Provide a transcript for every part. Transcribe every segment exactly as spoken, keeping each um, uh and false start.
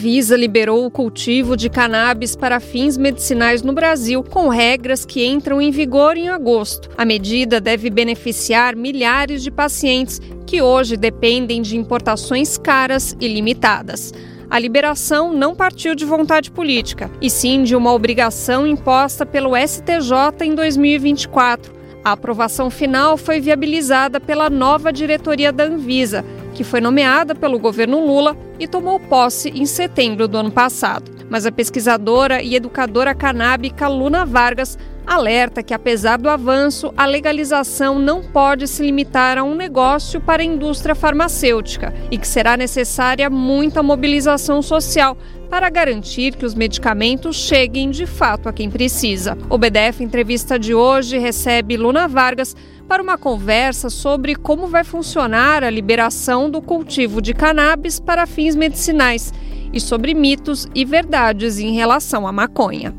Anvisa liberou o cultivo de cannabis para fins medicinais no Brasil, com regras que entram em vigor em agosto. A medida deve beneficiar milhares de pacientes que hoje dependem de importações caras e limitadas. A liberação não partiu de vontade política, e sim de uma obrigação imposta pelo S T J em dois mil e vinte e quatro. A aprovação final foi viabilizada pela nova diretoria da Anvisa, que foi nomeada pelo governo Lula e tomou posse em setembro do ano passado. Mas a pesquisadora e educadora canábica Luna Vargas alerta que, apesar do avanço, a legalização não pode se limitar a um negócio para a indústria farmacêutica e que será necessária muita mobilização social para garantir que os medicamentos cheguem de fato a quem precisa. O B D F Entrevista de hoje recebe Luna Vargas para uma conversa sobre como vai funcionar a liberação do cultivo de cannabis para fins medicinais e sobre mitos e verdades em relação à maconha.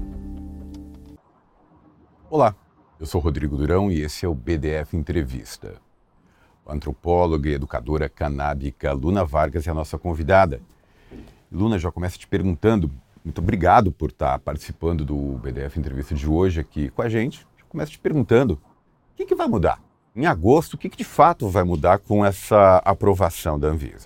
Olá, eu sou Rodrigo Durão e esse é o B D F Entrevista. A antropóloga e educadora canábica Luna Vargas é a nossa convidada. Luna, já começa te perguntando, muito obrigado por estar participando do B D F Entrevista de hoje aqui com a gente. Já começa te perguntando, o que, que vai mudar? Em agosto, o que, que de fato vai mudar com essa aprovação da Anvisa?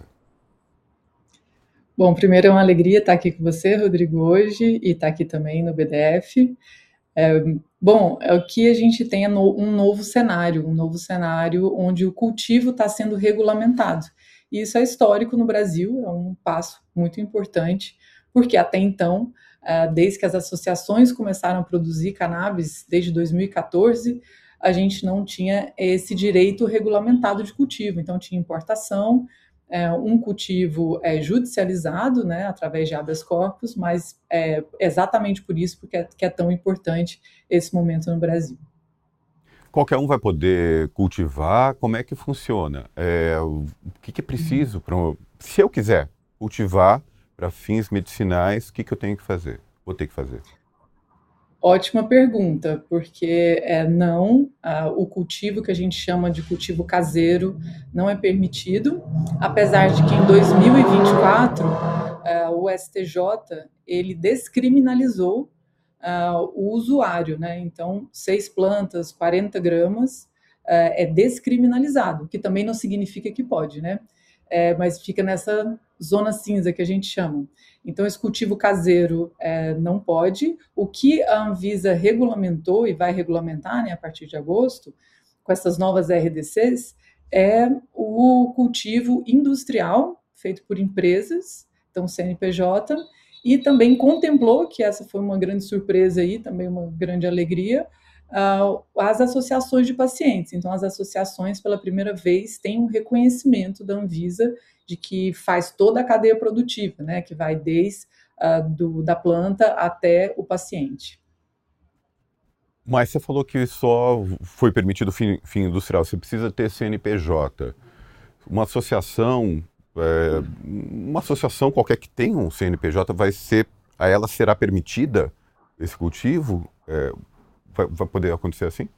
Bom, primeiro é uma alegria estar aqui com você, Rodrigo, hoje, e estar aqui também no B D F. É, bom, é o que a gente tem é no, um novo cenário, um novo cenário onde o cultivo está sendo regulamentado. E isso é histórico no Brasil, é um passo muito importante, porque até então, desde que as associações começaram a produzir cannabis, desde dois mil e quatorze, a gente não tinha esse direito regulamentado de cultivo. Então, tinha importação, um cultivo judicializado, né, através de habeas corpus, mas é exatamente por isso porque é, que é tão importante esse momento no Brasil. Qualquer um vai poder cultivar? Como é que funciona? É, o que, que é preciso? Pra, se eu quiser cultivar para fins medicinais, o que, que eu tenho que fazer? Vou ter que fazer? Ótima pergunta, porque é, não, ah, o cultivo que a gente chama de cultivo caseiro não é permitido, apesar de que em dois mil e vinte e quatro ah, o S T J ele descriminalizou Uh, o usuário, né? Então, seis plantas, quarenta gramas, uh, é descriminalizado, que também não significa que pode, né? É, mas fica nessa zona cinza que a gente chama. Então, esse cultivo caseiro é, não pode. O que a Anvisa regulamentou e vai regulamentar, né, a partir de agosto, com essas novas R D Cs, é o cultivo industrial, feito por empresas, então C N P J, e também contemplou, que essa foi uma grande surpresa aí, também uma grande alegria, uh, as associações de pacientes. Então, as associações, pela primeira vez, têm um reconhecimento da Anvisa de que faz toda a cadeia produtiva, né, que vai desde uh, do, da planta até o paciente. Mas você falou que só foi permitido fim, fim industrial, você precisa ter C N P J. Uma associação... É, uma associação qualquer que tenha um C N P J, vai ser, a ela será permitida esse cultivo? É, vai, vai poder acontecer assim?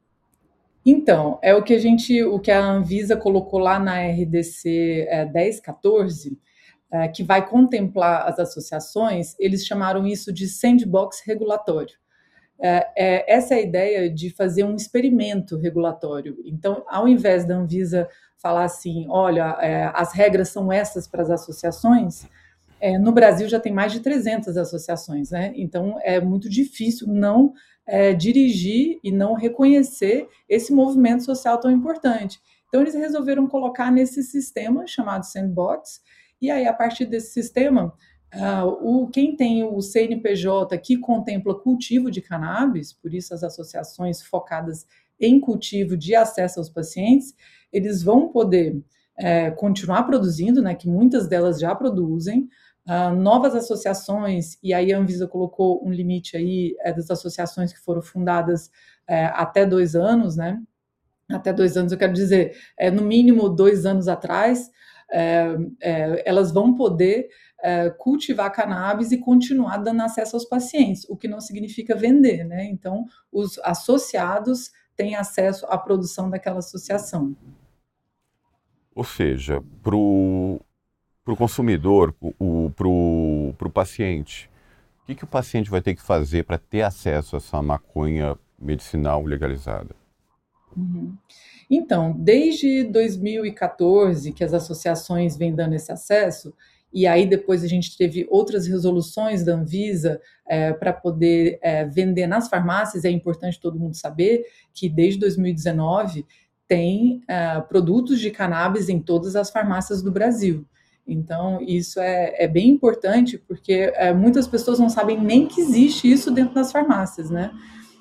Então, é o que a gente, o que a Anvisa colocou lá na R D C é, dez quatorze, é, que vai contemplar as associações, eles chamaram isso de sandbox regulatório. É, é, essa é a ideia de fazer um experimento regulatório. Então, ao invés da Anvisa falar assim, olha, é, as regras são essas para as associações, é, no Brasil já tem mais de trezentas associações, né? Então é muito difícil não é, dirigir e não reconhecer esse movimento social tão importante. Então eles resolveram colocar nesse sistema chamado Sandbox, e aí a partir desse sistema, uh, o, quem tem o C N P J que contempla cultivo de cannabis, por isso as associações focadas em cultivo de acesso aos pacientes, eles vão poder é, continuar produzindo, né, que muitas delas já produzem, uh, novas associações, e aí a Anvisa colocou um limite aí é, das associações que foram fundadas é, até dois anos, né, até dois anos eu quero dizer, é, no mínimo dois anos atrás, é, é, elas vão poder é, cultivar cannabis e continuar dando acesso aos pacientes, o que não significa vender, né, então os associados têm acesso à produção daquela associação. Ou seja, pro... para o consumidor, para o paciente, o que, que o paciente vai ter que fazer para ter acesso a essa maconha medicinal legalizada? Uhum. Então, desde dois mil e quatorze que as associações vêm dando esse acesso, e aí depois a gente teve outras resoluções da Anvisa é, para poder é, vender nas farmácias. É importante todo mundo saber que desde dois mil e dezenove tem é, produtos de cannabis em todas as farmácias do Brasil. Então, isso é, é bem importante, porque é, muitas pessoas não sabem nem que existe isso dentro das farmácias, né?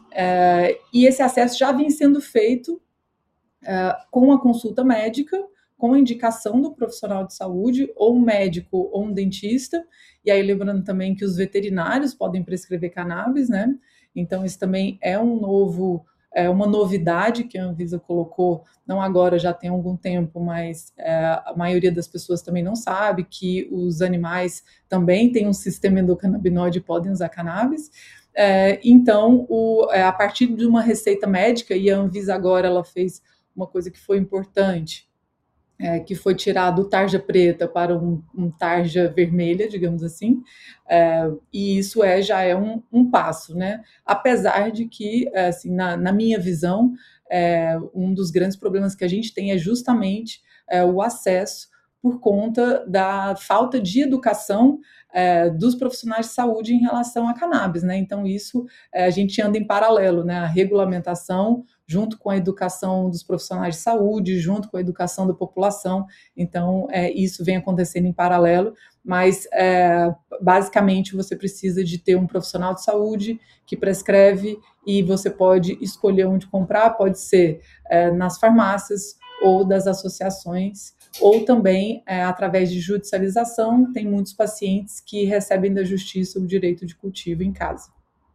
É, e esse acesso já vem sendo feito é, com a consulta médica, com a indicação do profissional de saúde, ou um médico ou um dentista. E aí, lembrando também que os veterinários podem prescrever cannabis, né? Então, isso também é um novo, é uma novidade que a Anvisa colocou, não agora, já tem algum tempo, mas é, a maioria das pessoas também não sabe que os animais também têm um sistema endocannabinoide e podem usar cannabis. É, então, o, é, a partir de uma receita médica, e a Anvisa agora ela fez uma coisa que foi importante, é, que foi tirar do tarja preta para um, um tarja vermelha, digamos assim, é, e isso é, já é um, um passo, né? Apesar de que, assim, na, na minha visão, é, um dos grandes problemas que a gente tem é justamente é, o acesso por conta da falta de educação é, dos profissionais de saúde em relação à cannabis, né? Então, isso é, a gente anda em paralelo, né? A regulamentação junto com a educação dos profissionais de saúde, junto com a educação da população. Então, é, isso vem acontecendo em paralelo, mas, é, basicamente, você precisa de ter um profissional de saúde que prescreve e você pode escolher onde comprar, pode ser é, nas farmácias ou das associações, ou também é, através de judicialização. Tem muitos pacientes que recebem da justiça o direito de cultivo em casa.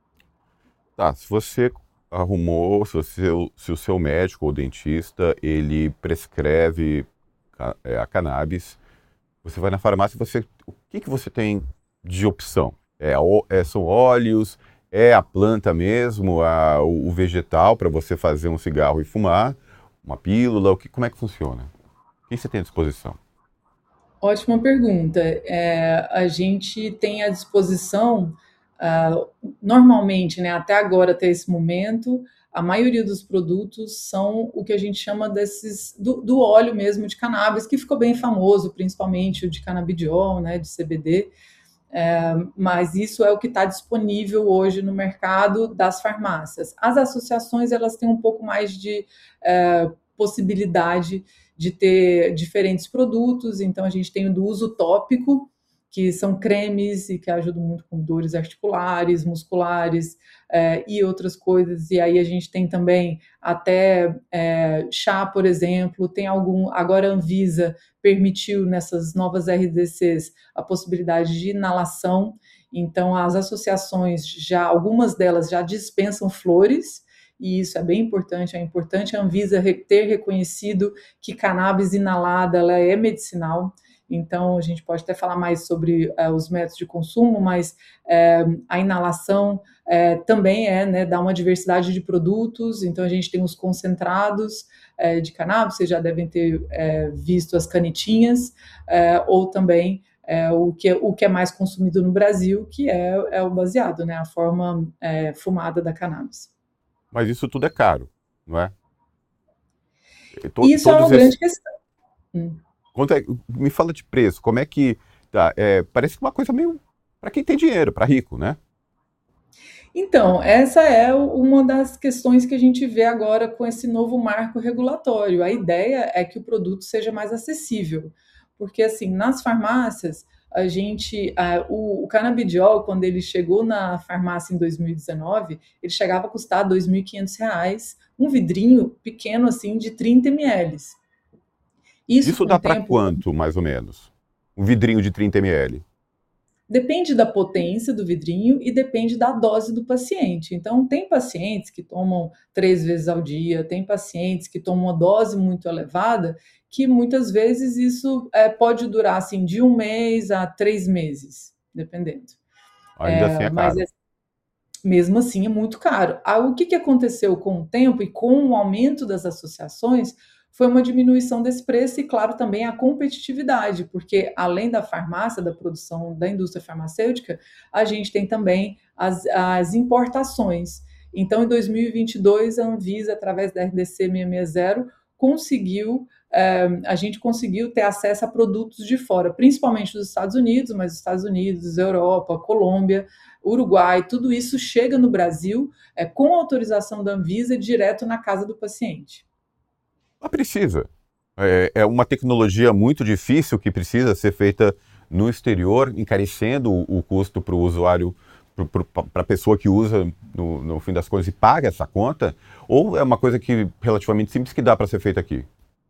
Tá, se você arrumou, se, você, se o seu médico ou dentista, ele prescreve a, é, a cannabis, você vai na farmácia, você, o que, que você tem de opção? É, é, são óleos, é a planta mesmo, a, o, o vegetal para você fazer um cigarro e fumar, uma pílula, o que, como é que funciona? O que você tem à disposição? Ótima pergunta. É, a gente tem à disposição, uh, normalmente, né, até agora, até esse momento, a maioria dos produtos são o que a gente chama desses, do, do óleo mesmo de cannabis, que ficou bem famoso, principalmente o de canabidiol, né, de C B D. É, mas isso é o que está disponível hoje no mercado das farmácias. As associações, elas têm um pouco mais de é, possibilidade de ter diferentes produtos. Então, a gente tem o do uso tópico, que são cremes e que ajudam muito com dores articulares, musculares é, e outras coisas. E aí a gente tem também até é, chá, por exemplo. Tem algum, agora a Anvisa permitiu nessas novas R D Cs a possibilidade de inalação. Então, as associações, já algumas delas já dispensam flores, e isso é bem importante. É importante a Anvisa ter reconhecido que cannabis inalada ela é medicinal. Então, a gente pode até falar mais sobre uh, os métodos de consumo, mas uh, a inalação uh, também é, né, dá uma diversidade de produtos. Então, a gente tem os concentrados uh, de cannabis, vocês já devem ter uh, visto as canetinhas, uh, ou também uh, o, que, o que é mais consumido no Brasil, que é, é o baseado, né, a forma uh, fumada da cannabis. Mas isso tudo é caro, não é? To, isso é uma esses... grande questão. Hum. Quanto é, me fala de preço, como é que... Tá, é, parece uma coisa meio para quem tem dinheiro, para rico, né? Então, essa é uma das questões que a gente vê agora com esse novo marco regulatório. A ideia é que o produto seja mais acessível, porque, assim, nas farmácias, a gente... A, o, o canabidiol, quando ele chegou na farmácia em dois mil e dezenove, ele chegava a custar dois mil e quinhentos reais, um vidrinho pequeno, assim, de trinta mililitros. Isso, Isso dá para quanto, mais ou menos? Um vidrinho de trinta mililitros? Depende da potência do vidrinho e depende da dose do paciente. Então, tem pacientes que tomam três vezes ao dia, tem pacientes que tomam uma dose muito elevada, que muitas vezes isso é, pode durar assim, de um mês a três meses, dependendo. Ainda é, assim é caro. Mas, mesmo assim, é muito caro. Ah, o que, que aconteceu com o tempo e com o aumento das associações foi uma diminuição desse preço e, claro, também a competitividade, porque além da farmácia, da produção da indústria farmacêutica, a gente tem também as, as importações. Então, em dois mil e vinte e dois, a Anvisa, através da R D C seiscentos e sessenta, conseguiu, eh, a gente conseguiu ter acesso a produtos de fora, principalmente dos Estados Unidos, mas os Estados Unidos, Europa, Colômbia, Uruguai, tudo isso chega no Brasil eh, com autorização da Anvisa direto na casa do paciente. Mas precisa. É, é uma tecnologia muito difícil que precisa ser feita no exterior, encarecendo o, o custo para o usuário, para a pessoa que usa, no, no fim das contas, e paga essa conta? Ou é uma coisa que relativamente simples que dá para ser feita aqui?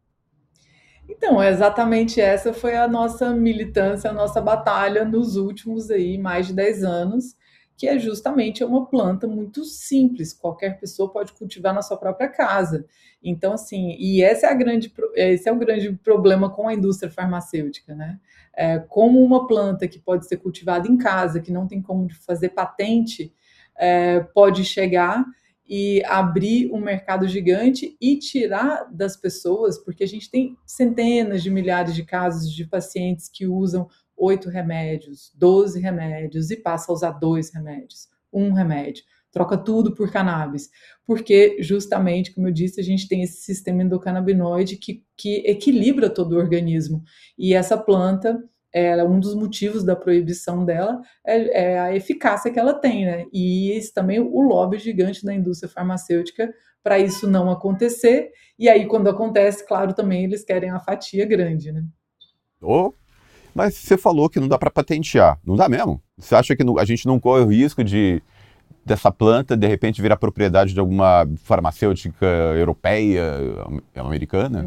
Então, exatamente essa foi a nossa militância, a nossa batalha nos últimos aí, mais de dez anos, que é justamente uma planta muito simples, qualquer pessoa pode cultivar na sua própria casa. Então, assim, e esse é, a grande, esse é o grande problema com a indústria farmacêutica, né? É, como uma planta que pode ser cultivada em casa, que não tem como fazer patente, é, pode chegar e abrir um mercado gigante e tirar das pessoas, porque a gente tem centenas de milhares de casos de pacientes que usam oito remédios, doze remédios e passa a usar dois remédios, um remédio, troca tudo por cannabis, porque justamente, como eu disse, a gente tem esse sistema endocannabinoide que, que equilibra todo o organismo, e essa planta, é, um dos motivos da proibição dela é, é a eficácia que ela tem, né? E esse também o lobby gigante da indústria farmacêutica para isso não acontecer, e aí quando acontece, claro, também eles querem a fatia grande, né? Oh. Mas você falou que não dá para patentear. Não dá mesmo? Você acha que a gente não corre o risco de dessa planta, de repente, virar propriedade de alguma farmacêutica europeia, americana?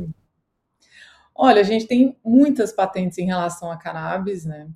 Olha, a gente tem muitas patentes em relação a cannabis, né?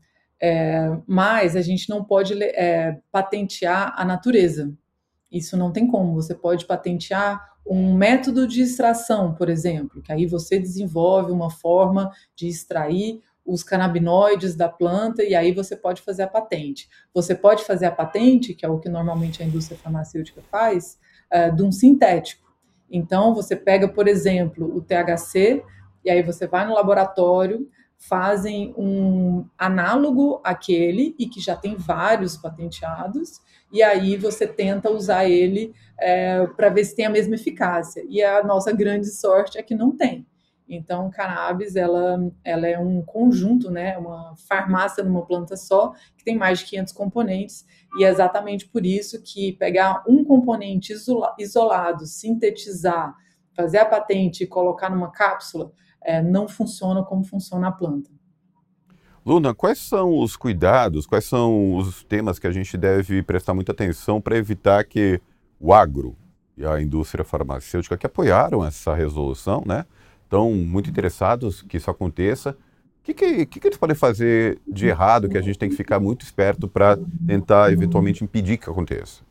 É, mas a gente não pode é, patentear a natureza. Isso não tem como. Você pode patentear um método de extração, por exemplo, que aí você desenvolve uma forma de extrair os canabinoides da planta e aí você pode fazer a patente. Você pode fazer a patente, que é o que normalmente a indústria farmacêutica faz, uh, de um sintético. Então, você pega, por exemplo, o T H C, e aí você vai no laboratório, fazem um análogo àquele, e que já tem vários patenteados, e aí você tenta usar ele é, para ver se tem a mesma eficácia. E a nossa grande sorte é que não tem. Então, cannabis, ela, ela é um conjunto, né, uma farmácia numa planta só, que tem mais de quinhentos componentes, e é exatamente por isso que pegar um componente isola, isolado, sintetizar, fazer a patente e colocar numa cápsula, é, não funciona como funciona a planta. Luna, quais são os cuidados, quais são os temas que a gente deve prestar muita atenção para evitar que o agro e a indústria farmacêutica, que apoiaram essa resolução, né, estão muito interessados que isso aconteça? O que, que, que, que eles podem fazer de errado que a gente tem que ficar muito esperto para tentar, eventualmente, impedir que aconteça?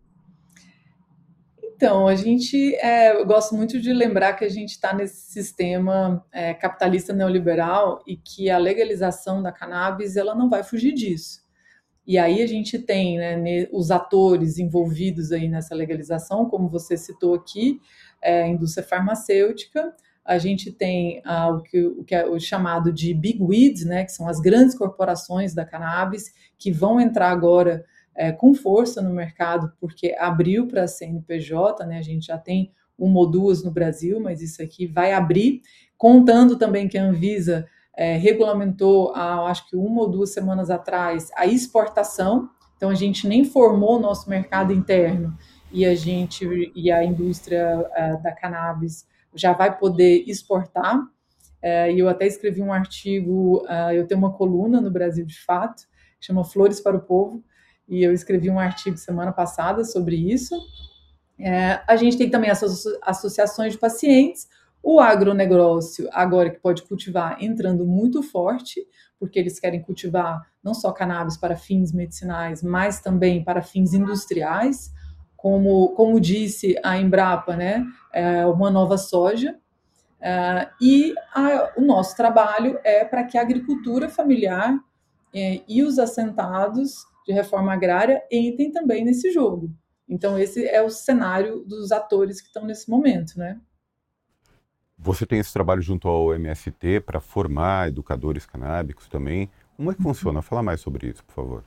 Então, a gente, é, eu gosto muito de lembrar que a gente está nesse sistema é, capitalista neoliberal e que a legalização da cannabis, ela não vai fugir disso. E aí a gente tem, né, os atores envolvidos aí nessa legalização, como você citou aqui, é, a indústria farmacêutica. A gente tem ah, o, que, o que é o chamado de big weeds, né, que são as grandes corporações da cannabis, que vão entrar agora é, com força no mercado, porque abriu para a C N P J, né, a gente já tem uma ou duas no Brasil, mas isso aqui vai abrir, contando também que a Anvisa é, regulamentou, há, acho que uma ou duas semanas atrás, a exportação. Então a gente nem formou o nosso mercado interno e a gente e a indústria uh, da cannabis já vai poder exportar. Uh, e eu até escrevi um artigo, uh, eu tenho uma coluna no Brasil de Fato, que chama Flores para o Povo, e eu escrevi um artigo semana passada sobre isso. Uh, a gente tem também as associações de pacientes, o agronegócio, agora que pode cultivar, entrando muito forte, porque eles querem cultivar não só cannabis para fins medicinais, mas também para fins industriais, como, como disse a Embrapa, né, é uma nova soja, é, e a, o nosso trabalho é para que a agricultura familiar é, e os assentados de reforma agrária entrem também nesse jogo. Então, esse é o cenário dos atores que estão nesse momento, né? Você tem esse trabalho junto ao M S T para formar educadores canábicos também. Como é que funciona? Fala mais sobre isso, por favor.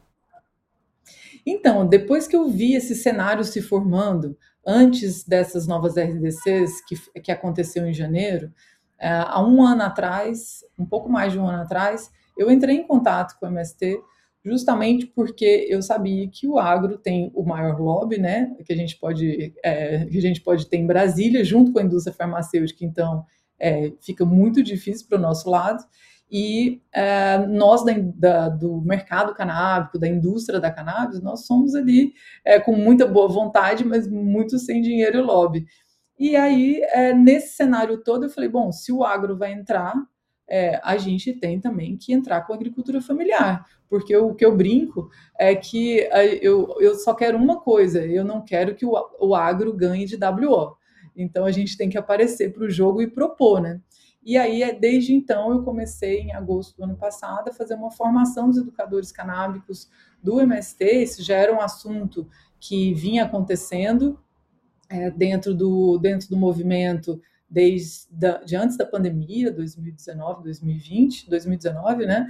Então, depois que eu vi esse cenário se formando, antes dessas novas R D Cs que, que aconteceu em janeiro, há um ano atrás, um pouco mais de um ano atrás, eu entrei em contato com o M S T justamente porque eu sabia que o agro tem o maior lobby, né, que a gente pode, é, que a gente pode ter em Brasília, junto com a indústria farmacêutica, então é, fica muito difícil para o nosso lado, e é, nós da, da, do mercado canábico, da indústria da cannabis, nós somos ali é, com muita boa vontade, mas muito sem dinheiro e lobby. E aí, é, nesse cenário todo, eu falei, bom, se o agro vai entrar, é, a gente tem também que entrar com a agricultura familiar, porque o que eu brinco é que eu, eu só quero uma coisa, eu não quero que o, o agro ganhe de W O. Então, a gente tem que aparecer para o jogo e propor, né? E aí, desde então, eu comecei, em agosto do ano passado, a fazer uma formação dos educadores canábicos do M S T. Esse já era um assunto que vinha acontecendo é, dentro, do, dentro do movimento desde da, de antes da pandemia, dois mil e dezenove, dois mil e vinte, dois mil e dezenove, né?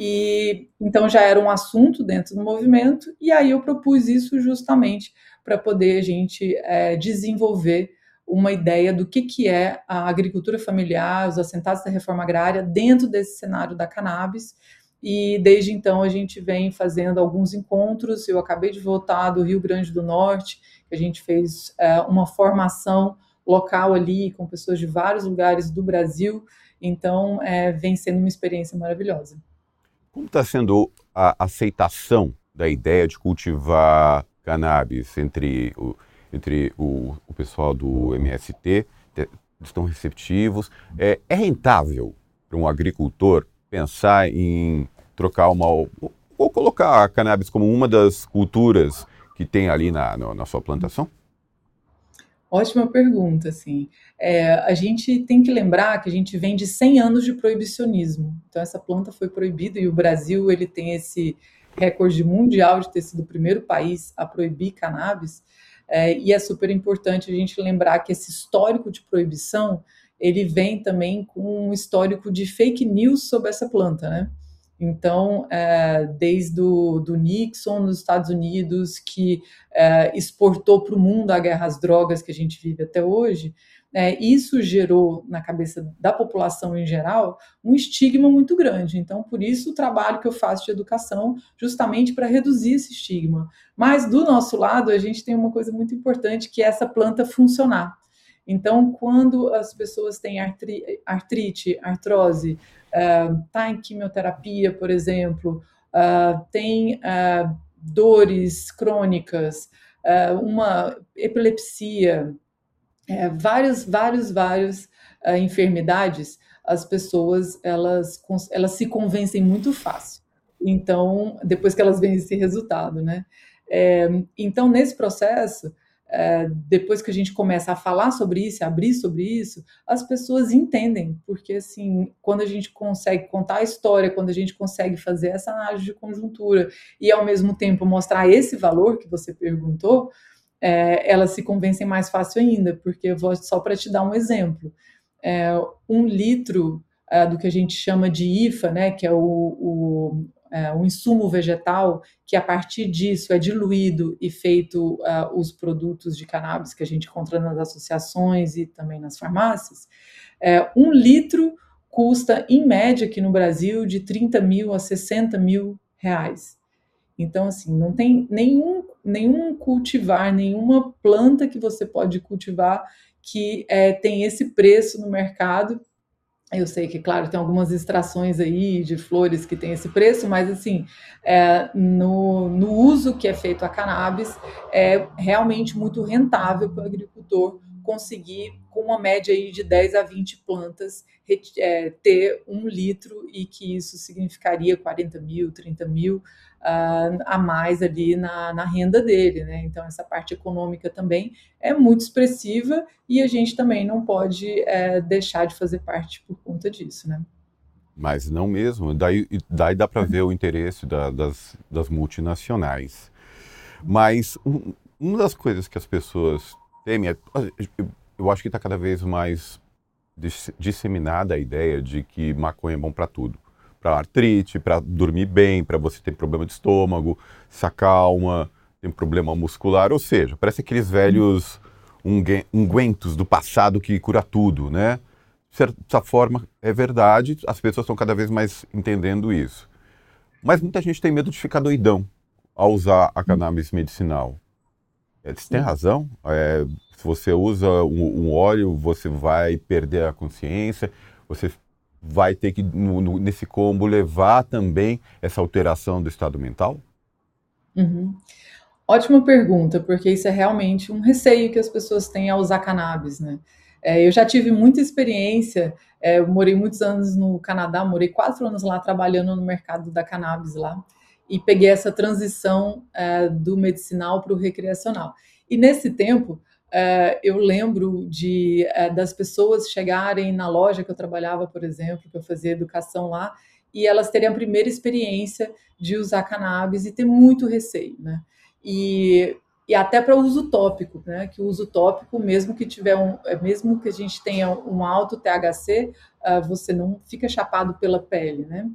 E então já era um assunto dentro do movimento, e aí eu propus isso justamente para poder a gente é, desenvolver uma ideia do que, que é a agricultura familiar, os assentados da reforma agrária dentro desse cenário da cannabis. E desde então a gente vem fazendo alguns encontros. Eu acabei de voltar do Rio Grande do Norte, que a gente fez é, uma formação local ali com pessoas de vários lugares do Brasil. Então é, vem sendo uma experiência maravilhosa. Como está sendo a aceitação da ideia de cultivar cannabis entre o, entre o, o pessoal do M S T? Estão receptivos? É, é rentável para um agricultor pensar em trocar uma... ou colocar a cannabis como uma das culturas que tem ali na, na, na sua plantação? Ótima pergunta, assim. É, a gente tem que lembrar que a gente vem de cem anos de proibicionismo. Então, essa planta foi proibida e o Brasil ele tem esse recorde mundial de ter sido o primeiro país a proibir cannabis. É, e é super importante a gente lembrar que esse histórico de proibição, ele vem também com um histórico de fake news sobre essa planta, né? Então, é, desde o do Nixon nos Estados Unidos, que é, exportou para o mundo a guerra às drogas que a gente vive até hoje, é, isso gerou na cabeça da população em geral um estigma muito grande. Então, por isso o trabalho que eu faço de educação, justamente para reduzir esse estigma. Mas, do nosso lado, a gente tem uma coisa muito importante, que é essa planta funcionar. Então, quando as pessoas têm artri- artrite, artrose, está uh, em quimioterapia, por exemplo, uh, tem uh, dores crônicas, uh, uma epilepsia, uh, várias, várias, várias uh, enfermidades, as pessoas elas, elas se convencem muito fácil. Então, depois que elas veem esse resultado, né? É, então, nesse processo, É, depois que a gente começa a falar sobre isso, a abrir sobre isso, as pessoas entendem, porque assim, quando a gente consegue contar a história, quando a gente consegue fazer essa análise de conjuntura e ao mesmo tempo mostrar esse valor que você perguntou, é, elas se convencem mais fácil ainda, porque eu vou só para te dar um exemplo, é, um litro é, do que a gente chama de I F A, né, que é o, o É, um insumo vegetal, que a partir disso é diluído e feito uh, os produtos de cannabis que a gente encontra nas associações e também nas farmácias, é, um litro custa, em média, aqui no Brasil, de trinta mil a sessenta mil reais. Então, assim, não tem nenhum, nenhum cultivar, nenhuma planta que você pode cultivar que é, tem esse preço no mercado. Eu sei que, claro, tem algumas extrações aí de flores que tem esse preço, mas, assim, é, no, no uso que é feito a cannabis, é realmente muito rentável para o agricultor conseguir, com uma média aí de dez a vinte plantas, é, ter um litro, e que isso significaria quarenta mil, trinta mil uh, a mais ali na, na renda dele, né? Então, essa parte econômica também é muito expressiva e a gente também não pode é, deixar de fazer parte por conta disso, né? Mas não mesmo. Daí, daí dá para ver o interesse da, das, das multinacionais. Mas um, uma das coisas que as pessoas temem, é, eu acho que está cada vez mais dis- disseminada a ideia de que maconha é bom para tudo. Para artrite, para dormir bem, para você ter problema de estômago, se acalma, tem problema muscular, ou seja, parece aqueles velhos ungue- ungüentos do passado que cura tudo, né? De certa forma, é verdade, as pessoas estão cada vez mais entendendo isso. Mas muita gente tem medo de ficar doidão ao usar a cannabis medicinal. É, você tem Sim. razão. É, se você usa um, um óleo, você vai perder a consciência, você vai ter que, no- no- nesse combo, levar também essa alteração do estado mental? Uhum. Ótima pergunta, porque isso é realmente um receio que as pessoas têm ao usar cannabis, né? É, eu já tive muita experiência, é, eu morei muitos anos no Canadá, morei quatro anos lá trabalhando no mercado da cannabis lá, e peguei essa transição é, do medicinal para o recreacional. E nesse tempo, é, eu lembro de, é, das pessoas chegarem na loja que eu trabalhava, por exemplo, que eu fazia educação lá, e elas terem a primeira experiência de usar cannabis e ter muito receio, né? E, e até para uso tópico, né? Que o uso tópico, mesmo que tiver um, mesmo que a gente tenha um alto T H C, uh, você não fica chapado pela pele, né?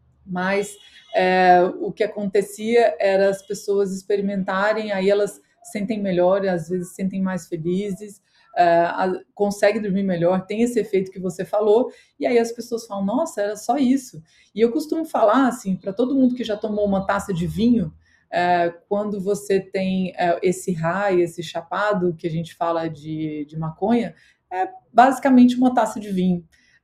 Mas é, o que acontecia era as pessoas experimentarem, aí elas sentem melhor, às vezes sentem mais felizes, uh, conseguem dormir melhor, tem esse efeito que você falou, e aí as pessoas falam, nossa, era só isso. E eu costumo falar, assim, para todo mundo que já tomou uma taça de vinho, uh, quando você tem uh, esse high, esse chapado, que a gente fala de, de maconha, é basicamente uma taça de vinho.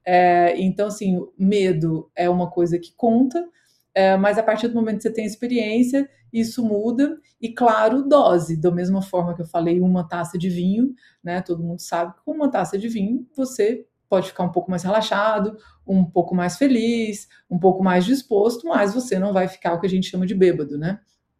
É, então, assim, medo é uma coisa que conta, é, mas a partir do momento que você tem experiência, isso muda. E, claro, dose. Da mesma forma que eu falei, uma taça de vinho, né? Todo mundo sabe que com uma taça de vinho você pode ficar um pouco mais relaxado, um pouco mais feliz, um pouco mais disposto, mas você não vai ficar o que a gente chama de bêbado, né?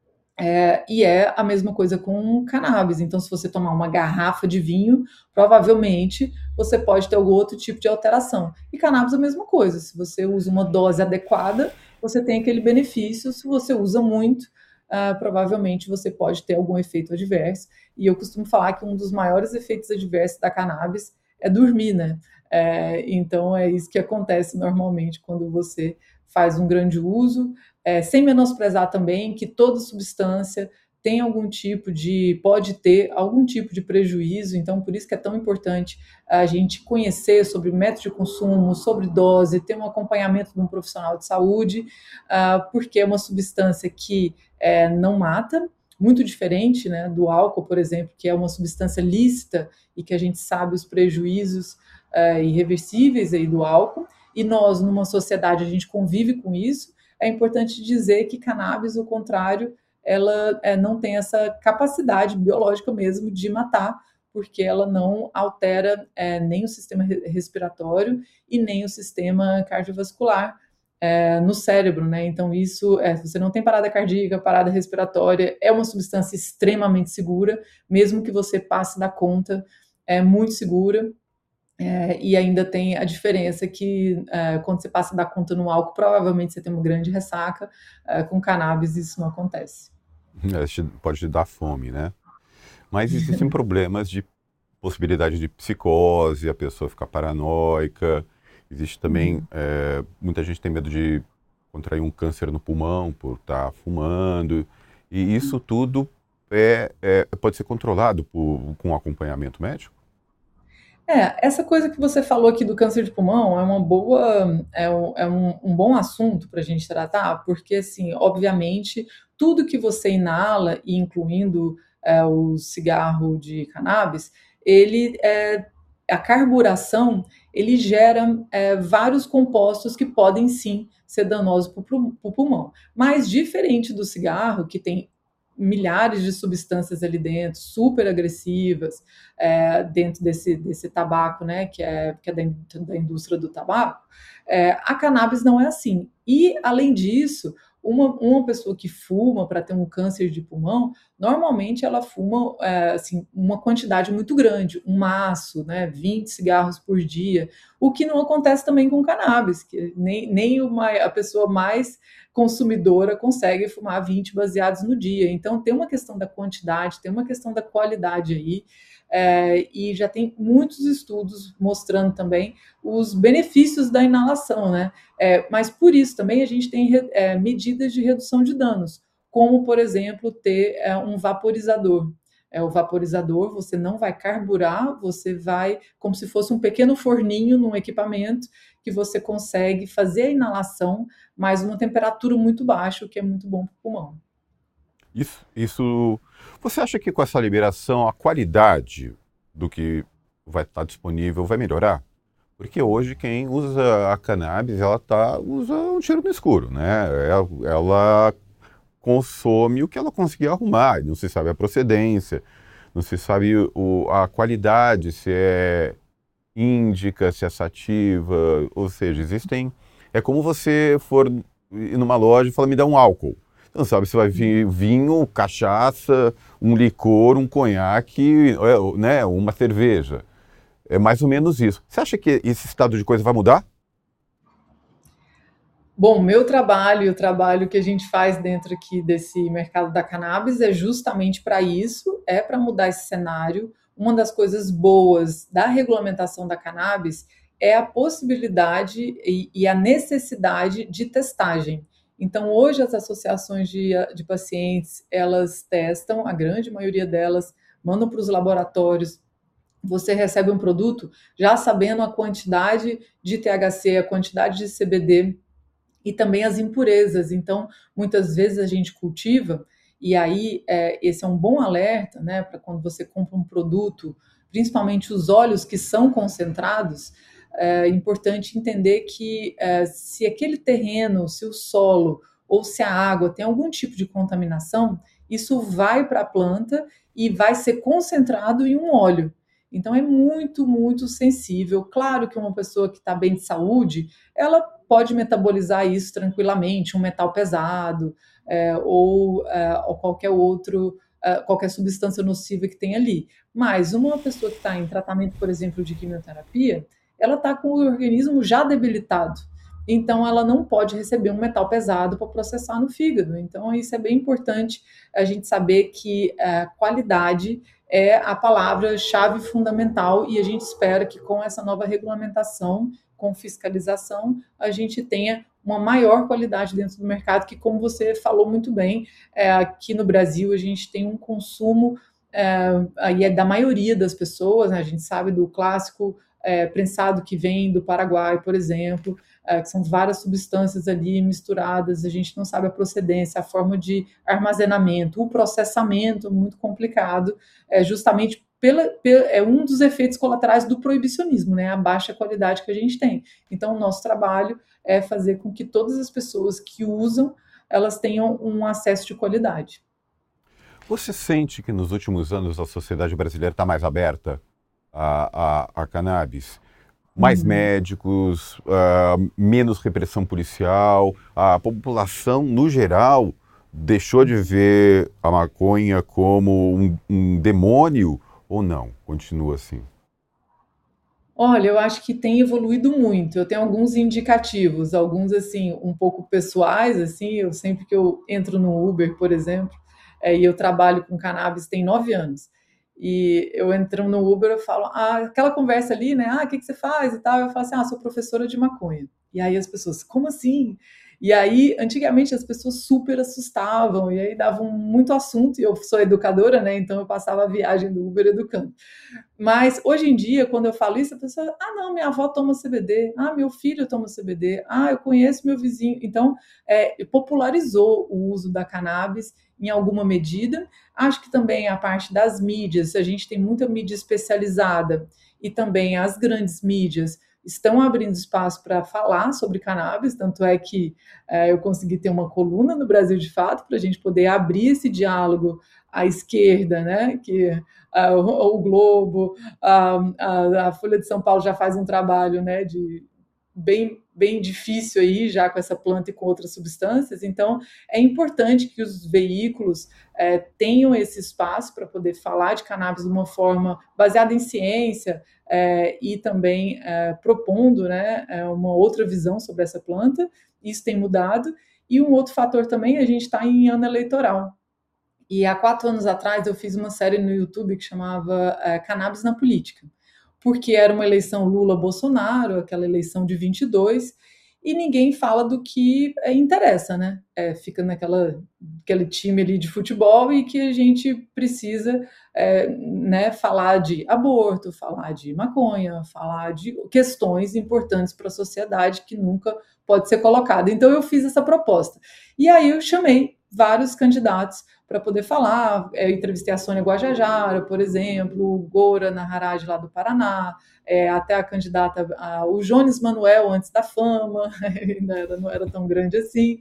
É, e é a mesma coisa com cannabis. Então, se você tomar uma garrafa de vinho, provavelmente você pode ter algum outro tipo de alteração. E cannabis é a mesma coisa. Se você usa uma dose adequada, você tem aquele benefício. Se você usa muito, uh, provavelmente você pode ter algum efeito adverso. E eu costumo falar que um dos maiores efeitos adversos da cannabis é dormir, né? É, então, é isso que acontece normalmente quando você faz um grande uso. É, sem menosprezar também que toda substância tem algum tipo de, pode ter algum tipo de prejuízo, então por isso que é tão importante a gente conhecer sobre método de consumo, sobre dose, ter um acompanhamento de um profissional de saúde, uh, porque é uma substância que é, não mata, muito diferente, né, do álcool, por exemplo, que é uma substância lícita e que a gente sabe os prejuízos uh, irreversíveis aí do álcool, e nós, numa sociedade, a gente convive com isso. É importante dizer que cannabis, ao contrário, ela é, não tem essa capacidade biológica mesmo de matar, porque ela não altera é, nem o sistema respiratório e nem o sistema cardiovascular é, no cérebro, né? Então, isso, é, você não tem parada cardíaca, parada respiratória, é uma substância extremamente segura, mesmo que você passe da conta, é muito segura. É, e ainda tem a diferença que é, quando você passa da conta no álcool, provavelmente você tem uma grande ressaca, é, com cannabis isso não acontece. É, te- pode te dar fome, né? Mas existem problemas de possibilidade de psicose, a pessoa ficar paranoica. Existe também, Uhum. é, muita gente tem medo de contrair um câncer no pulmão por estar fumando. E isso tudo é, é- pode ser controlado por, com acompanhamento médico? É, essa coisa que você falou aqui do câncer de pulmão é uma boa, é um, é um, um bom assunto para a gente tratar, porque, assim, obviamente, tudo que você inala, e incluindo é, o cigarro de cannabis, ele, é, a carburação, ele gera é, vários compostos que podem, sim, ser danosos para o pulmão. Mas, diferente do cigarro, que tem milhares de substâncias ali dentro, super agressivas, é, dentro desse, desse tabaco, né, que é, que é da, da indústria do tabaco, é, a cannabis não é assim. E, além disso, uma, uma pessoa que fuma para ter um câncer de pulmão, normalmente ela fuma é, assim, uma quantidade muito grande, um maço, né, vinte cigarros por dia, o que não acontece também com cannabis, que nem, nem uma, a pessoa mais consumidora consegue fumar vinte baseados no dia. Então tem uma questão da quantidade, tem uma questão da qualidade aí, é, e já tem muitos estudos mostrando também os benefícios da inalação, né? É, mas por isso também a gente tem é, medidas de redução de danos, como, por exemplo, ter é, um vaporizador. É, o vaporizador, você não vai carburar, você vai, como se fosse um pequeno forninho num equipamento, que você consegue fazer a inalação, mas uma temperatura muito baixa, o que é muito bom para o pulmão. Isso, isso. Você acha que com essa liberação a qualidade do que vai estar disponível vai melhorar? Porque hoje quem usa a cannabis, ela tá, usa um tiro no escuro, né? Ela, ela consome o que ela conseguir arrumar, não se sabe a procedência, não se sabe o, a qualidade, se é índica, se é sativa, ou seja, existem... É como você for ir numa loja e falar, me dá um álcool. Você não sabe se vai vir vinho, cachaça, um licor, um conhaque, né, uma cerveja. É mais ou menos isso. Você acha que esse estado de coisa vai mudar? Bom, meu trabalho, o trabalho que a gente faz dentro aqui desse mercado da cannabis é justamente para isso, é para mudar esse cenário. Uma das coisas boas da regulamentação da cannabis é a possibilidade e, e a necessidade de testagem. Então, hoje as associações de, de pacientes, elas testam, a grande maioria delas mandam para os laboratórios. Você recebe um produto já sabendo a quantidade de T H C, a quantidade de C B D e também as impurezas. Então, muitas vezes a gente cultiva, e aí é, esse é um bom alerta, né, para quando você compra um produto, principalmente os óleos que são concentrados. É importante entender que é, se aquele terreno, se o solo ou se a água tem algum tipo de contaminação, isso vai para a planta e vai ser concentrado em um óleo. Então é muito, muito sensível. Claro que uma pessoa que está bem de saúde, ela pode metabolizar isso tranquilamente, um metal pesado é, ou, é, ou qualquer outro, é, qualquer substância nociva que tem ali. Mas uma pessoa que está em tratamento, por exemplo, de quimioterapia, ela está com o organismo já debilitado. Então, ela não pode receber um metal pesado para processar no fígado. Então, isso é bem importante a gente saber que a qualidade é a palavra-chave fundamental e a gente espera que com essa nova regulamentação, com fiscalização, a gente tenha uma maior qualidade dentro do mercado, que, como você falou muito bem, é, aqui no Brasil a gente tem um consumo é, aí é da maioria das pessoas, né? A gente sabe do clássico É, prensado que vem do Paraguai, por exemplo, é, que são várias substâncias ali misturadas, a gente não sabe a procedência, a forma de armazenamento, o processamento muito complicado, é justamente pela, pela, é um dos efeitos colaterais do proibicionismo, né, a baixa qualidade que a gente tem. Então, o nosso trabalho é fazer com que todas as pessoas que usam, elas tenham um acesso de qualidade. Você sente que nos últimos anos a sociedade brasileira está mais aberta A, a, a cannabis? Mais uhum. médicos, uh, menos repressão policial, a população, no geral, deixou de ver a maconha como um, um demônio ou não? Continua assim? Olha, eu acho que tem evoluído muito. Eu tenho alguns indicativos, alguns assim, um pouco pessoais, assim, eu sempre que eu entro no Uber, por exemplo, é, e eu trabalho com cannabis tem nove anos. E eu entro no Uber, eu falo, ah, aquela conversa ali, né? Ah, o que, que você faz e tal? Eu falo assim, ah, sou professora de maconha. E aí as pessoas, como assim? E aí, antigamente, as pessoas super assustavam, e aí davam muito assunto, e eu sou educadora, né? Então eu passava a viagem do Uber educando. Mas hoje em dia, quando eu falo isso, a pessoa, ah, não, minha avó toma C B D, ah, meu filho toma C B D, ah, eu conheço meu vizinho. Então, é, popularizou o uso da cannabis em alguma medida. Acho que também a parte das mídias, a gente tem muita mídia especializada e também as grandes mídias estão abrindo espaço para falar sobre cannabis, tanto é que é, eu consegui ter uma coluna no Brasil de Fato para a gente poder abrir esse diálogo à esquerda, né, que uh, o, o Globo, uh, a, a Folha de São Paulo já faz um trabalho, né, de bem, bem difícil aí, já com essa planta e com outras substâncias. Então, é importante que os veículos é, tenham esse espaço para poder falar de cannabis de uma forma baseada em ciência é, e também é, propondo, né, uma outra visão sobre essa planta. Isso tem mudado. E um outro fator também, a gente está em ano eleitoral. E há quatro anos atrás eu fiz uma série no YouTube que chamava é, Cannabis na Política, porque era uma eleição Lula-Bolsonaro, aquela eleição de vinte e dois, e ninguém fala do que é, interessa, né? É, fica naquela aquele time ali de futebol e que a gente precisa é, né, falar de aborto, falar de maconha, falar de questões importantes para a sociedade que nunca pode ser colocada. Então eu fiz essa proposta. E aí eu chamei vários candidatos para poder falar. Eu entrevistei a Sônia Guajajara, por exemplo, o Gora Naharaj lá do Paraná, é, até a candidata, a, o Jones Manuel antes da fama, ainda não era tão grande assim.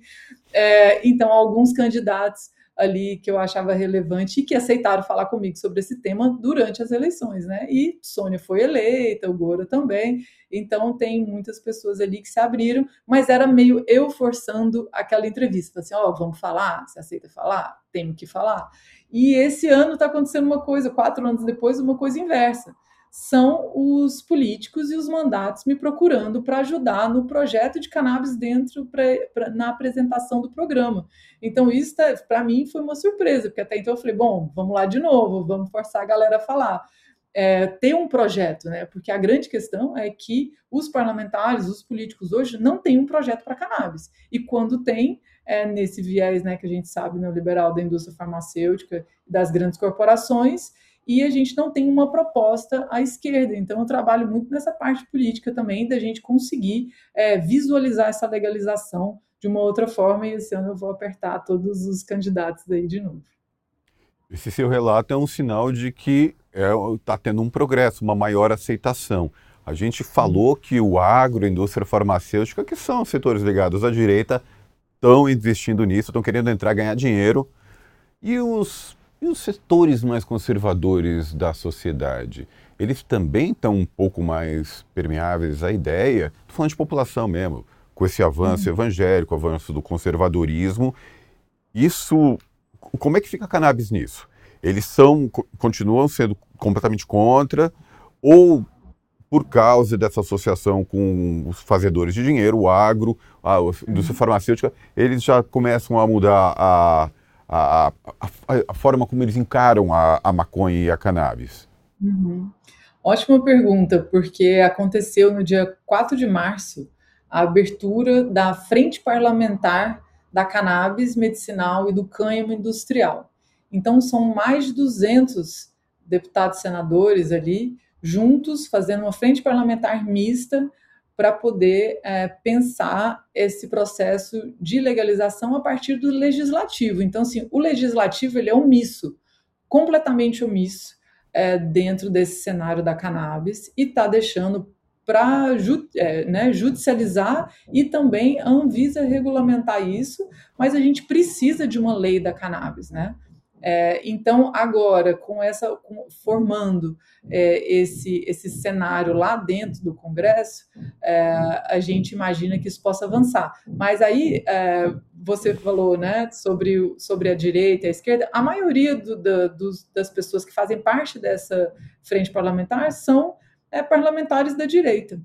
É, então, alguns candidatos ali que eu achava relevante e que aceitaram falar comigo sobre esse tema durante as eleições, né? E Sônia foi eleita, o Gora também, então tem muitas pessoas ali que se abriram, mas era meio eu forçando aquela entrevista, assim, ó, oh, vamos falar? Você aceita falar? Temos que falar. E esse ano está acontecendo uma coisa, quatro anos depois, uma coisa inversa. São os políticos e os mandatos me procurando para ajudar no projeto de cannabis dentro pra, pra, na apresentação do programa. Então, isso, tá, para mim, foi uma surpresa, porque até então eu falei, bom, vamos lá de novo, vamos forçar a galera a falar. É, ter um projeto, né? Porque a grande questão é que os parlamentares, os políticos hoje não têm um projeto para cannabis. E quando tem, é nesse viés, né, que a gente sabe, neoliberal da indústria farmacêutica e das grandes corporações, e a gente não tem uma proposta à esquerda. Então, eu trabalho muito nessa parte política também, da gente conseguir é, visualizar essa legalização de uma outra forma, e esse ano eu vou apertar todos os candidatos aí de novo. Esse seu relato é um sinal de que está é, tendo um progresso, uma maior aceitação. A gente falou que o agro, a indústria farmacêutica, que são setores ligados à direita, estão investindo nisso, estão querendo entrar, ganhar dinheiro, e os E os setores mais conservadores da sociedade, eles também estão um pouco mais permeáveis à ideia? Estou falando de população mesmo, com esse avanço uhum. evangélico, avanço do conservadorismo. Isso, como é que fica a cannabis nisso? Eles são, continuam sendo completamente contra, ou por causa dessa associação com os fazedores de dinheiro, o agro, a indústria uhum. farmacêutica, eles já começam a mudar a... A, a, a forma como eles encaram a, a maconha e a cannabis? Uhum. Ótima pergunta, porque aconteceu no dia quatro de março a abertura da Frente Parlamentar da Cannabis Medicinal e do Cânhamo Industrial. Então, são mais de duzentos deputados e senadores ali, juntos, fazendo uma frente parlamentar mista para poder é, pensar esse processo de legalização a partir do legislativo. Então, assim, o legislativo ele é omisso, completamente omisso, é, dentro desse cenário da cannabis, e está deixando para ju- é, né, judicializar e também a Anvisa regulamentar isso, mas a gente precisa de uma lei da cannabis, né? É, então, agora, com essa, com, formando é, esse, esse cenário lá dentro do Congresso, é, a gente imagina que isso possa avançar. Mas aí, é, você falou, né, sobre, sobre a direita e a esquerda, a maioria do, da, dos, das pessoas que fazem parte dessa frente parlamentar são é, parlamentares da direita.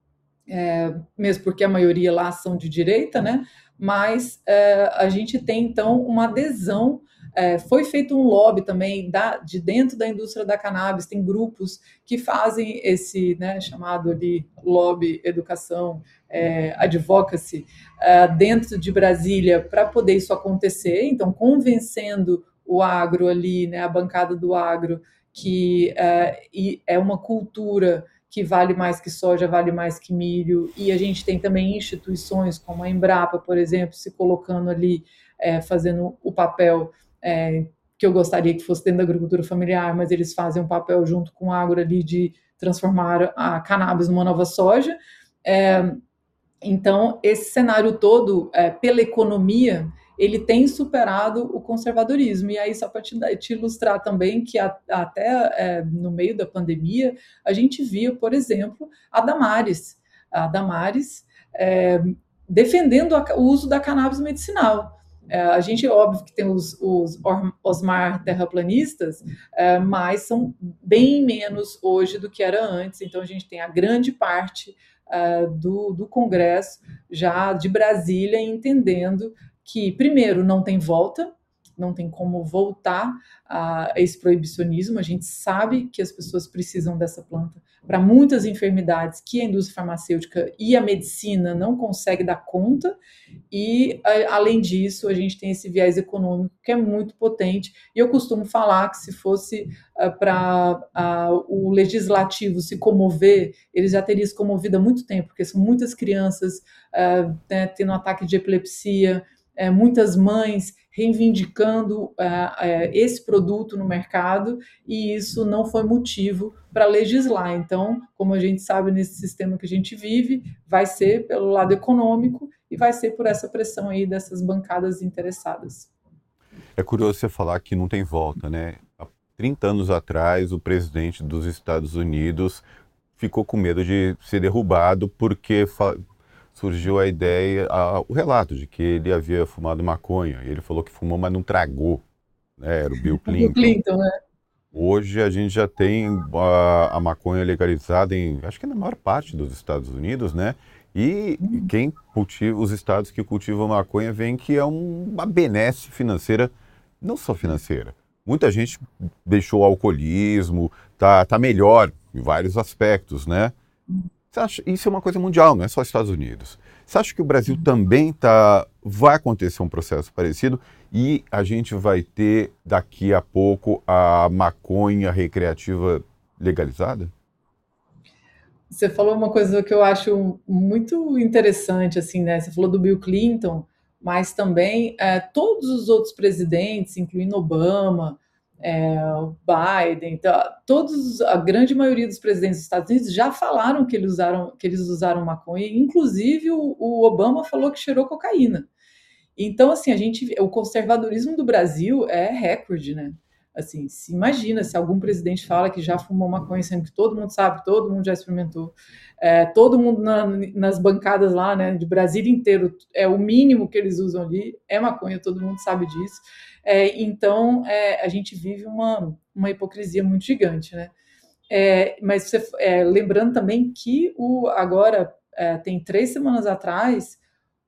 É, mesmo porque a maioria lá são de direita, né, mas é, a gente tem, então, uma adesão. É, foi feito um lobby também da, de dentro da indústria da cannabis, tem grupos que fazem esse, né, chamado ali lobby, educação, é, advocacy, é, dentro de Brasília para poder isso acontecer, então convencendo o agro ali, né, a bancada do agro, que é, e é uma cultura que vale mais que soja, vale mais que milho, e a gente tem também instituições como a Embrapa, por exemplo, se colocando ali, é, fazendo o papel É, que eu gostaria que fosse dentro da agricultura familiar, mas eles fazem um papel junto com o agro ali de transformar a cannabis numa nova soja. É, então, esse cenário todo, é, pela economia, ele tem superado o conservadorismo. E aí, só para te, te ilustrar também que a, até é, no meio da pandemia, a gente via, por exemplo, a Damares. A Damares é, defendendo a, o uso da cannabis medicinal. É, a gente, óbvio que tem os, os Osmar terraplanistas, é, mas são bem menos hoje do que era antes, então a gente tem a grande parte é, do, do Congresso já de Brasília entendendo que, primeiro, não tem volta, não tem como voltar a esse proibicionismo, a gente sabe que as pessoas precisam dessa planta para muitas enfermidades que a indústria farmacêutica e a medicina não conseguem dar conta, e, além disso, a gente tem esse viés econômico que é muito potente, e eu costumo falar que se fosse uh, para uh, o legislativo se comover, ele já teria se comovido há muito tempo, porque são muitas crianças uh, né, tendo um ataque de epilepsia, uh, muitas mães reivindicando uh, uh, esse produto no mercado, e isso não foi motivo para legislar. Então, como a gente sabe, nesse sistema que a gente vive, vai ser pelo lado econômico e vai ser por essa pressão aí dessas bancadas interessadas. É curioso você falar que não tem volta, né? Há trinta anos atrás, o presidente dos Estados Unidos ficou com medo de ser derrubado porque surgiu a ideia, a, o relato de que ele havia fumado maconha. Ele falou que fumou, mas não tragou, né? Era o Bill Clinton. Bill Clinton, né? Hoje a gente já tem a, a maconha legalizada em, acho que na maior parte dos Estados Unidos, né? E hum. quem cultiva, os estados que cultivam maconha veem que é um, uma benesse financeira, não só financeira. Muita gente deixou o alcoolismo, tá, tá melhor em vários aspectos, né? Hum. Você acha, isso é uma coisa mundial, não é só Estados Unidos. Você acha que o Brasil também tá, vai acontecer um processo parecido e a gente vai ter daqui a pouco a maconha recreativa legalizada? Você falou uma coisa que eu acho muito interessante, assim, né? Você falou do Bill Clinton, mas também é, todos os outros presidentes, incluindo Obama, é, o Biden, tá, todos, a grande maioria dos presidentes dos Estados Unidos já falaram que eles usaram, que eles usaram maconha, inclusive o, o Obama falou que cheirou cocaína. Então, assim, a gente, o conservadorismo do Brasil é recorde, né? Assim, se imagina se algum presidente fala que já fumou maconha, sendo que todo mundo sabe, todo mundo já experimentou, é, todo mundo na, nas bancadas lá, né, de Brasília inteiro, é o mínimo que eles usam ali, é maconha, todo mundo sabe disso. É, então, é, a gente vive uma, uma hipocrisia muito gigante, né? É, mas você, é, lembrando também que o, agora, é, tem três semanas atrás,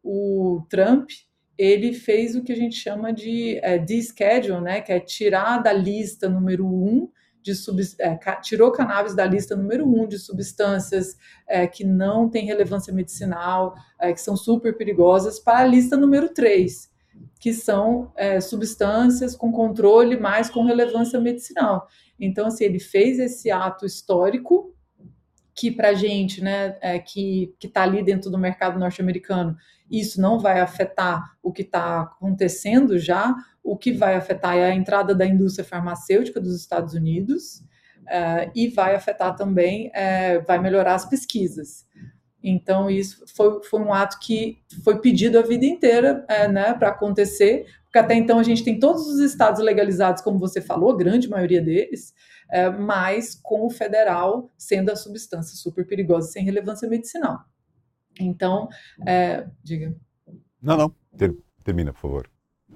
o Trump, ele fez o que a gente chama de é, deschedule, né, que é tirar da lista número um, de sub, é, tirou cannabis da lista número um de substâncias é, que não têm relevância medicinal, é, que são super perigosas, para a lista número três, que são é, substâncias com controle, mas com relevância medicinal. Então, assim, ele fez esse ato histórico, que para a gente, né, é, que está ali dentro do mercado norte-americano, isso não vai afetar o que está acontecendo já, o que vai afetar é a entrada da indústria farmacêutica dos Estados Unidos, é, e vai afetar também, é, vai melhorar as pesquisas. Então, isso foi, foi um ato que foi pedido a vida inteira, é, né, para acontecer, porque até então a gente tem todos os estados legalizados, como você falou, a grande maioria deles, é, mas com o federal sendo a substância super perigosa sem relevância medicinal. Então, é, diga. Não, não, Ter, termina, por favor.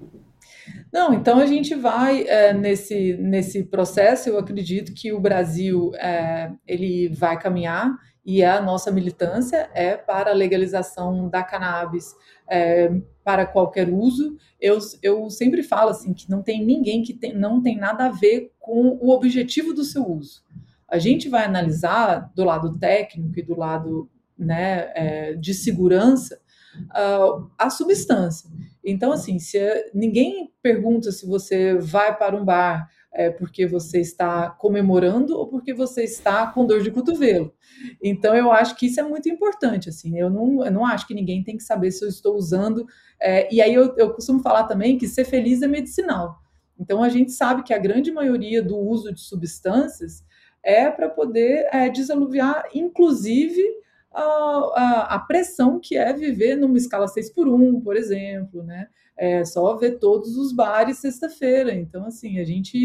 Não, então a gente vai é, nesse, nesse processo, eu acredito que o Brasil é, ele vai caminhar, e a nossa militância é para a legalização da cannabis é, para qualquer uso. Eu, eu sempre falo assim, que não tem ninguém que tem, não tem nada a ver com o objetivo do seu uso. A gente vai analisar do lado técnico e do lado, né, é, de segurança uh, a substância. Então, assim, se ninguém pergunta se você vai para um bar é, porque você está comemorando ou porque você está com dor de cotovelo. Então, eu acho que isso é muito importante, assim, eu não, eu não acho que ninguém tem que saber se eu estou usando, é, e aí eu, eu costumo falar também que ser feliz é medicinal. Então, a gente sabe que a grande maioria do uso de substâncias é para poder é, desanuviar, inclusive, a, a, a pressão que é viver numa escala seis por um, por exemplo, né? É só ver todos os bares sexta-feira. Então, assim, a gente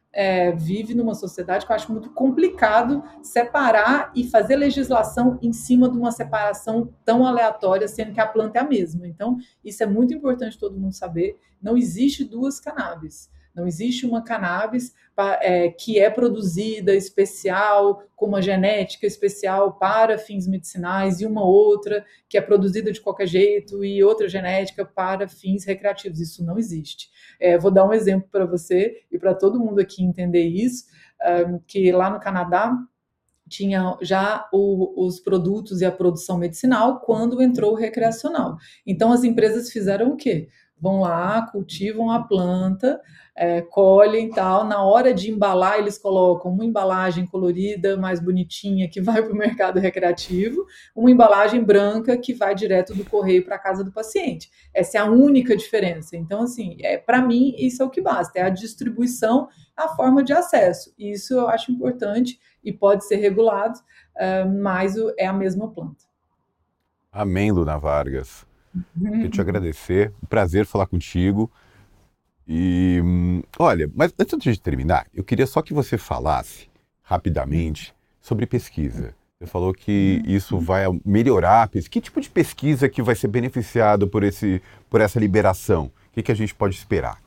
é, vive numa sociedade que eu acho muito complicado separar e fazer legislação em cima de uma separação tão aleatória, sendo que a planta é a mesma. Então, isso é muito importante todo mundo saber. Não existe duas cannabis. Não existe uma cannabis é, que é produzida especial, com uma genética especial para fins medicinais, e uma outra que é produzida de qualquer jeito e outra genética para fins recreativos. Isso não existe. É, vou dar um exemplo para você e para todo mundo aqui entender isso, um, que lá no Canadá tinha já o, os produtos e a produção medicinal quando entrou o recreacional. Então, as empresas fizeram o quê? Vão lá, cultivam a planta, é, colhem e tal. Na hora de embalar, eles colocam uma embalagem colorida, mais bonitinha, que vai para o mercado recreativo, uma embalagem branca que vai direto do correio para a casa do paciente. Essa é a única diferença. Então, assim, é, para mim, isso é o que basta, é a distribuição, a forma de acesso. Isso eu acho importante e pode ser regulado, uh, mas é a mesma planta. Amém, Luna Vargas. Quero te agradecer, um prazer falar contigo. E olha, mas antes de terminar, eu queria só que você falasse rapidamente sobre pesquisa. Você falou que isso vai melhorar a pesquisa. Que tipo de pesquisa que vai ser beneficiado por, esse, por essa liberação? O que, que a gente pode esperar?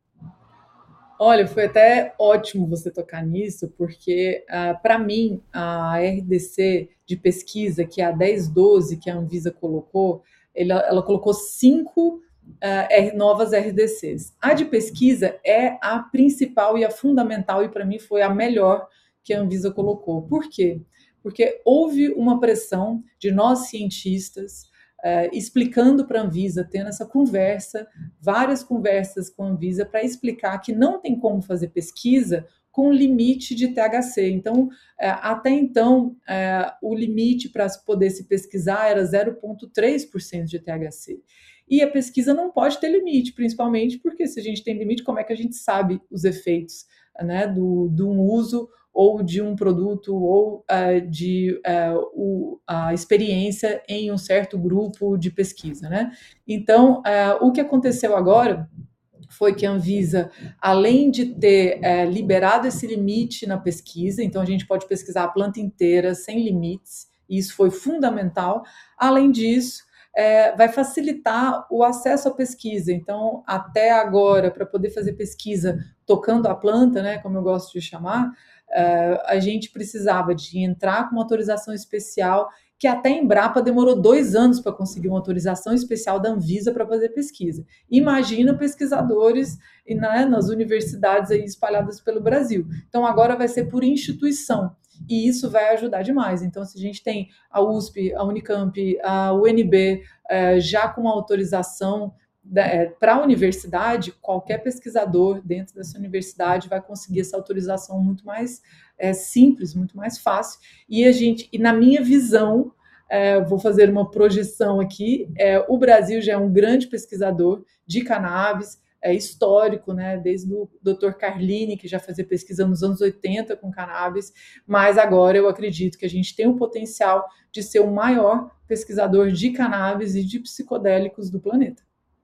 Olha, foi até ótimo você tocar nisso, porque uh, para mim a R D C de pesquisa, que é a dez doze que a Anvisa colocou, ela, ela colocou cinco uh, novas R D Cs. A de pesquisa é a principal e a fundamental, e para mim foi a melhor que a Anvisa colocou. Por quê? Porque houve uma pressão de nós cientistas, Uh, explicando para a Anvisa, tendo essa conversa, várias conversas com a Anvisa para explicar que não tem como fazer pesquisa com limite de T H C. Então, uh, até então, uh, o limite para poder se pesquisar era zero vírgula três por cento de T H C. E a pesquisa não pode ter limite, principalmente porque se a gente tem limite, como é que a gente sabe os efeitos, né, do, do um uso ou de um produto, ou uh, de uh, o, a experiência em um certo grupo de pesquisa, né? Então, uh, o que aconteceu agora foi que a Anvisa, além de ter uh, liberado esse limite na pesquisa, então a gente pode pesquisar a planta inteira sem limites, e isso foi fundamental. Além disso, É, vai facilitar o acesso à pesquisa. Então, até agora, para poder fazer pesquisa tocando a planta, né, como eu gosto de chamar, uh, a gente precisava de entrar com uma autorização especial, que até a Embrapa demorou dois anos para conseguir uma autorização especial da Anvisa para fazer pesquisa. Imagina pesquisadores né, nas universidades aí espalhadas pelo Brasil. Então, agora vai ser por instituição. E isso vai ajudar demais. Então, se a gente tem a U S P, a Unicamp, a U N B, eh, já com uma autorização eh, para a universidade, qualquer pesquisador dentro dessa universidade vai conseguir essa autorização muito mais eh, simples, muito mais fácil. E a gente, e na minha visão, eh, vou fazer uma projeção aqui, eh, o Brasil já é um grande pesquisador de cannabis, é histórico, né? Desde o doutor Carlini, que já fazia pesquisa nos anos oitenta com cannabis, mas agora eu acredito que a gente tem o potencial de ser o maior pesquisador de cannabis e de psicodélicos do planeta.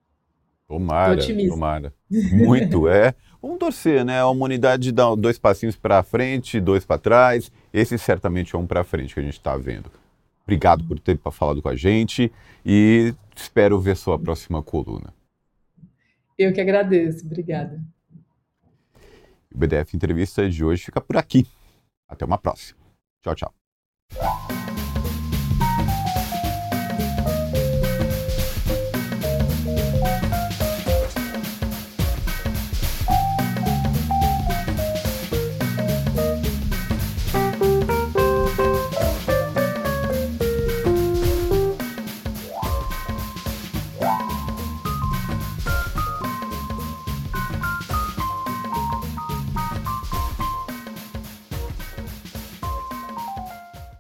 Tomara, tomara. Muito, é. Vamos torcer, né? A humanidade dá dois passinhos para frente, dois para trás. Esse certamente é um para frente que a gente está vendo. Obrigado por ter falado com a gente e espero ver sua próxima coluna. Eu que agradeço, obrigada. O B D F Entrevista de hoje fica por aqui. Até uma próxima. Tchau, tchau.